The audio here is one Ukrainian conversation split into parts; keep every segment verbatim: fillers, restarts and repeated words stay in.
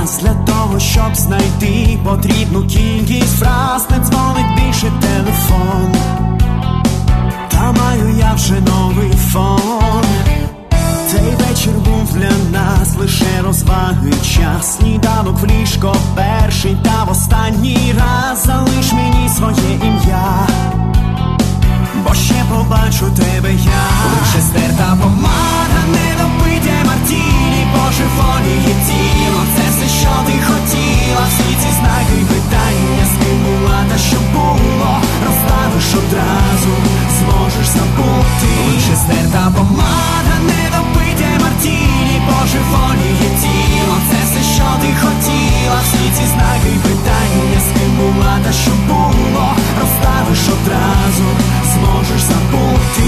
час для того, щоб знайти потрібну кількість фраз. Не дзвонить більше телефон, та маю я вже новий фон. Цей вечір був для нас лише розваги, час. Сніданок в ліжко перший та в останній раз. Залиш мені своє ім'я, бо ще побачу тебе я. Лише стерта помада, недопиття мартіні, по шифоні тіло. Це все, що ти хотіла. Всі ці знаки і питання, з ким була та що було, розставиш одразу, зможеш забути. Лише стерта помада, недопиття мартіні, по шифоні тіло. Це все, що ти хотіла. Всі ці знаки і питання, з ким була та що було, розставиш одразу, зможеш забути.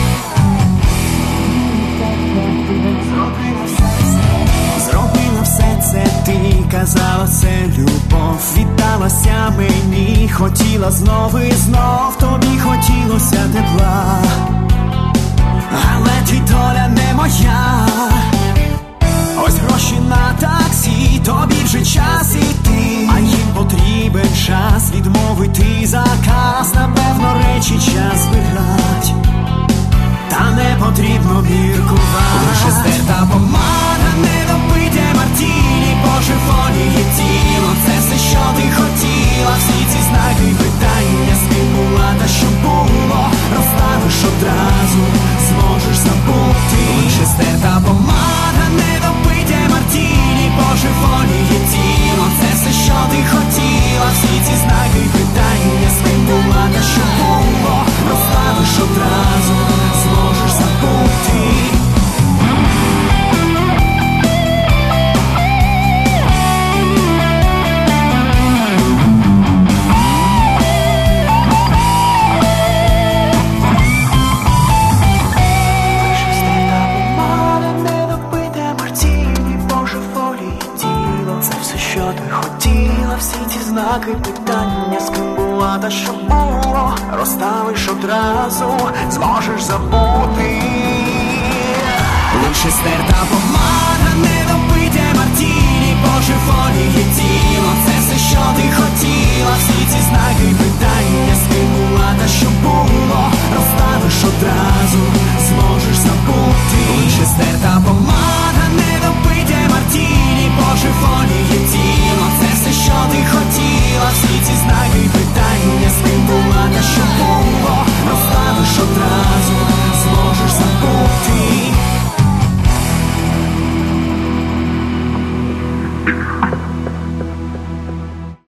Зробила все це ти, казала це любов. Віддалася мені, хотіла знов і знов. Тобі хотілося тепла, але твій доля не моя. Ось гроші на таксі, тобі вже час іти, а їм потрібен час відмовити заказ. Напевно речі час збирать, та не потрібно міркувати. Лише стерта помада, недопиття мартіні, по шифоні є тіло. Це все, що ти хотіла. Всі ці знаки і питання, з ким була та що було, розставиш одразу, зможеш забути. Лише стерта помада, недопиття мартіні, по шифоні є тіло. Це все, що ти хотіла. Всі ці знаки і питання, з ким була та що було, розставиш одразу, зможеш забути. Всі ці знаки, питання, з ким була та що було, розставиш одразу, зможеш забути. Лише стерта помада, недопиття мартіні, по шифоні є тіло. Це все, що ти хотіла. Всі ці знаки, питання, з ким була та що було, розставиш